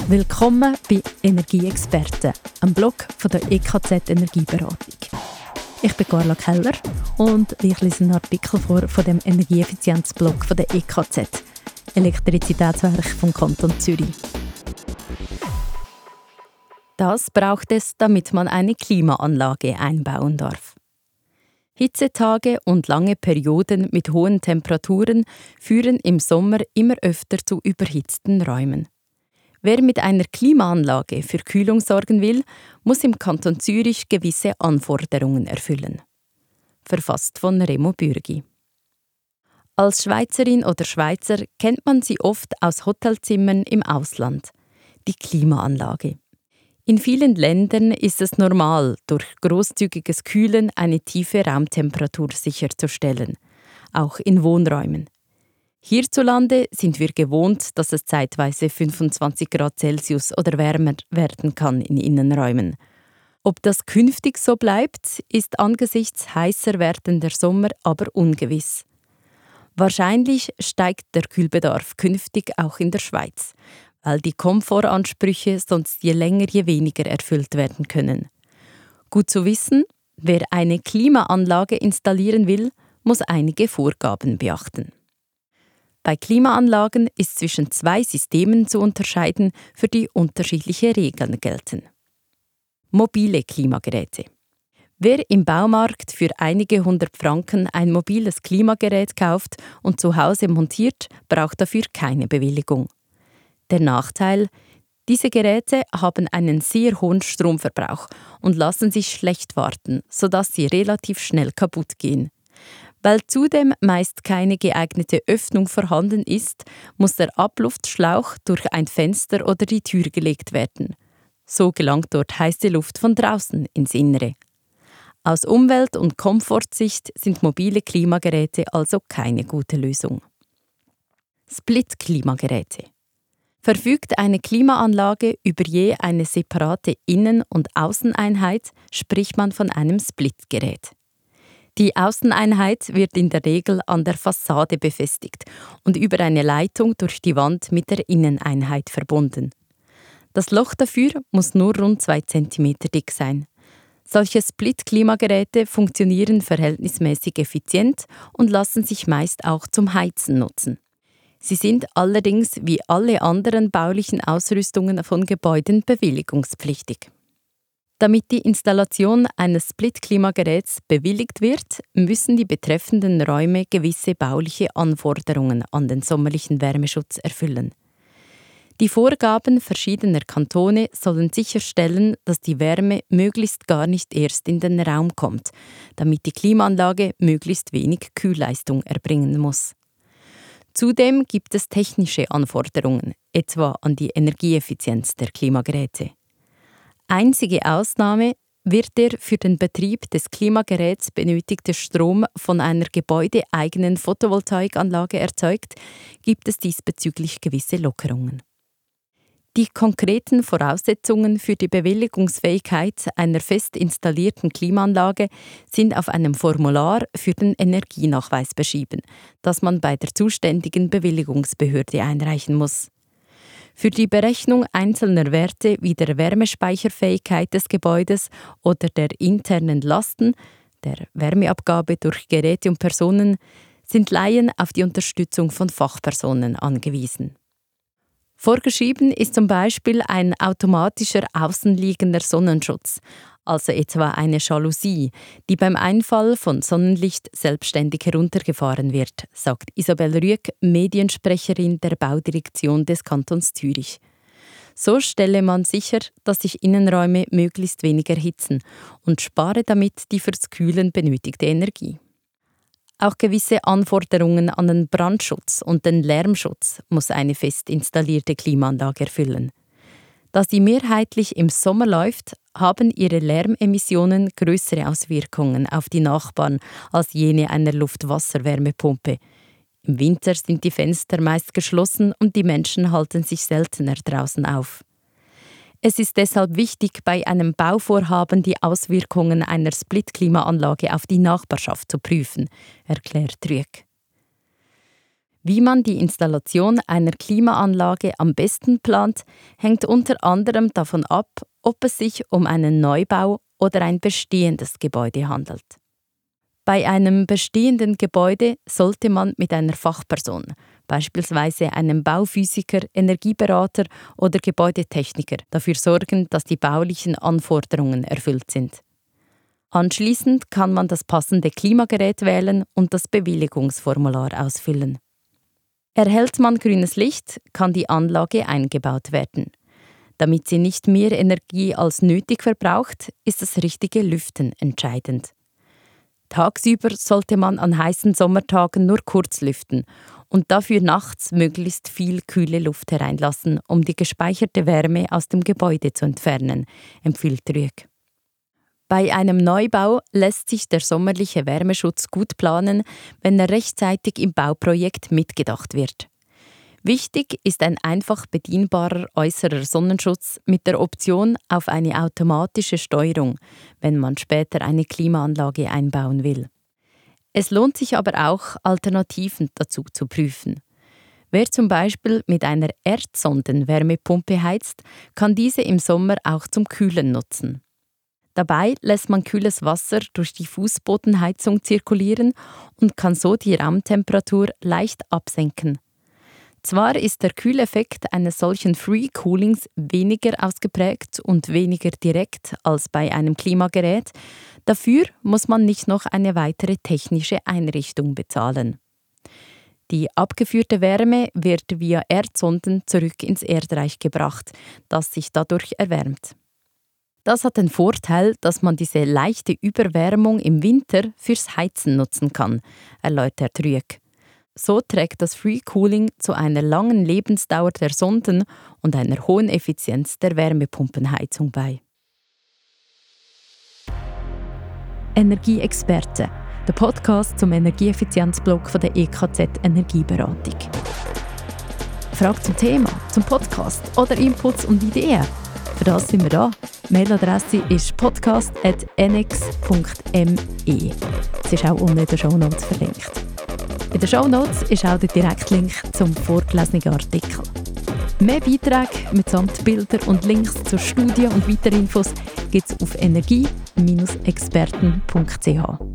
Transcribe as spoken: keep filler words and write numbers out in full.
Willkommen bei Energieexperten, einem Blog von der E K Z Energieberatung. Ich bin Carla Keller und ich lese einen Artikel vor von dem Energieeffizienzblog von der E K Z, Elektrizitätswerk vom Kanton Zürich. Das braucht es, damit man eine Klimaanlage einbauen darf. Hitzetage und lange Perioden mit hohen Temperaturen führen im Sommer immer öfter zu überhitzten Räumen. Wer mit einer Klimaanlage für Kühlung sorgen will, muss im Kanton Zürich gewisse Anforderungen erfüllen. Verfasst von Remo Bürgi. Als Schweizerin oder Schweizer kennt man sie oft aus Hotelzimmern im Ausland, die Klimaanlage. In vielen Ländern ist es normal, durch großzügiges Kühlen eine tiefe Raumtemperatur sicherzustellen, auch in Wohnräumen. Hierzulande sind wir gewohnt, dass es zeitweise fünfundzwanzig Grad Celsius oder wärmer werden kann in Innenräumen. Ob das künftig so bleibt, ist angesichts heißer werdender Sommer aber ungewiss. Wahrscheinlich steigt der Kühlbedarf künftig auch in der Schweiz, weil die Komfortansprüche sonst je länger je weniger erfüllt werden können. Gut zu wissen, wer eine Klimaanlage installieren will, muss einige Vorgaben beachten. Bei Klimaanlagen ist zwischen zwei Systemen zu unterscheiden, für die unterschiedliche Regeln gelten. Mobile Klimageräte. Wer im Baumarkt für einige hundert Franken ein mobiles Klimagerät kauft und zu Hause montiert, braucht dafür keine Bewilligung. Der Nachteil: Diese Geräte haben einen sehr hohen Stromverbrauch und lassen sich schlecht warten, sodass sie relativ schnell kaputt gehen. Weil zudem meist keine geeignete Öffnung vorhanden ist, muss der Abluftschlauch durch ein Fenster oder die Tür gelegt werden. So gelangt dort heiße Luft von draußen ins Innere. Aus Umwelt- und Komfortsicht sind mobile Klimageräte also keine gute Lösung. Split-Klimageräte. Verfügt eine Klimaanlage über je eine separate Innen- und Außeneinheit, spricht man von einem Splitgerät. Die Außeneinheit wird in der Regel an der Fassade befestigt und über eine Leitung durch die Wand mit der Inneneinheit verbunden. Das Loch dafür muss nur rund zwei Zentimeter dick sein. Solche Split-Klimageräte funktionieren verhältnismäßig effizient und lassen sich meist auch zum Heizen nutzen. Sie sind allerdings wie alle anderen baulichen Ausrüstungen von Gebäuden bewilligungspflichtig. Damit die Installation eines Split-Klimageräts bewilligt wird, müssen die betreffenden Räume gewisse bauliche Anforderungen an den sommerlichen Wärmeschutz erfüllen. Die Vorgaben verschiedener Kantone sollen sicherstellen, dass die Wärme möglichst gar nicht erst in den Raum kommt, damit die Klimaanlage möglichst wenig Kühlleistung erbringen muss. Zudem gibt es technische Anforderungen, etwa an die Energieeffizienz der Klimageräte. Einzige Ausnahme: Wird der für den Betrieb des Klimageräts benötigte Strom von einer gebäudeeigenen Photovoltaikanlage erzeugt, gibt es diesbezüglich gewisse Lockerungen. Die konkreten Voraussetzungen für die Bewilligungsfähigkeit einer fest installierten Klimaanlage sind auf einem Formular für den Energienachweis beschrieben, das man bei der zuständigen Bewilligungsbehörde einreichen muss. Für die Berechnung einzelner Werte wie der Wärmespeicherfähigkeit des Gebäudes oder der internen Lasten, der Wärmeabgabe durch Geräte und Personen, sind Laien auf die Unterstützung von Fachpersonen angewiesen. Vorgeschrieben ist zum Beispiel ein automatischer außenliegender Sonnenschutz, also etwa eine Jalousie, die beim Einfall von Sonnenlicht selbstständig heruntergefahren wird, sagt Isabel Rüegg, Mediensprecherin der Baudirektion des Kantons Zürich. So stelle man sicher, dass sich Innenräume möglichst wenig erhitzen und spare damit die fürs Kühlen benötigte Energie. Auch gewisse Anforderungen an den Brandschutz und den Lärmschutz muss eine fest installierte Klimaanlage erfüllen. Da sie mehrheitlich im Sommer läuft, haben ihre Lärmemissionen größere Auswirkungen auf die Nachbarn als jene einer Luft-Wasser-Wärmepumpe. Im Winter sind die Fenster meist geschlossen und die Menschen halten sich seltener draußen auf. Es ist deshalb wichtig, bei einem Bauvorhaben die Auswirkungen einer Split-Klimaanlage auf die Nachbarschaft zu prüfen, erklärt Rüegg. Wie man die Installation einer Klimaanlage am besten plant, hängt unter anderem davon ab, ob es sich um einen Neubau oder ein bestehendes Gebäude handelt. Bei einem bestehenden Gebäude sollte man mit einer Fachperson, beispielsweise einem Bauphysiker, Energieberater oder Gebäudetechniker, dafür sorgen, dass die baulichen Anforderungen erfüllt sind. Anschließend kann man das passende Klimagerät wählen und das Bewilligungsformular ausfüllen. Erhält man grünes Licht, kann die Anlage eingebaut werden. Damit sie nicht mehr Energie als nötig verbraucht, ist das richtige Lüften entscheidend. Tagsüber sollte man an heißen Sommertagen nur kurz lüften und dafür nachts möglichst viel kühle Luft hereinlassen, um die gespeicherte Wärme aus dem Gebäude zu entfernen, empfiehlt Rüegg. Bei einem Neubau lässt sich der sommerliche Wärmeschutz gut planen, wenn er rechtzeitig im Bauprojekt mitgedacht wird. Wichtig ist ein einfach bedienbarer äußerer Sonnenschutz mit der Option auf eine automatische Steuerung, wenn man später eine Klimaanlage einbauen will. Es lohnt sich aber auch, Alternativen dazu zu prüfen. Wer zum Beispiel mit einer Erdsondenwärmepumpe heizt, kann diese im Sommer auch zum Kühlen nutzen. Dabei lässt man kühles Wasser durch die Fußbodenheizung zirkulieren und kann so die Raumtemperatur leicht absenken. Zwar ist der Kühleffekt eines solchen Free Coolings weniger ausgeprägt und weniger direkt als bei einem Klimagerät, dafür muss man nicht noch eine weitere technische Einrichtung bezahlen. Die abgeführte Wärme wird via Erdsonden zurück ins Erdreich gebracht, das sich dadurch erwärmt. Das hat den Vorteil, dass man diese leichte Überwärmung im Winter fürs Heizen nutzen kann, erläutert Rüegg. So trägt das Free Cooling zu einer langen Lebensdauer der Sonden und einer hohen Effizienz der Wärmepumpenheizung bei. Energieexperte, der Podcast zum Energieeffizienzblog von der E K Z Energieberatung. Fragen zum Thema, zum Podcast oder Inputs und Ideen? Für das sind wir da. Die Mailadresse ist podcast at n x punkt m e. Es ist auch unten in den Shownotes verlinkt. In den Shownotes ist auch der Direktlink zum vorgelesenen Artikel. Mehr Beiträge mitsamt Bilder und Links zur Studie und weiteren Infos gibt es auf energie Bindestrich experten punkt c h.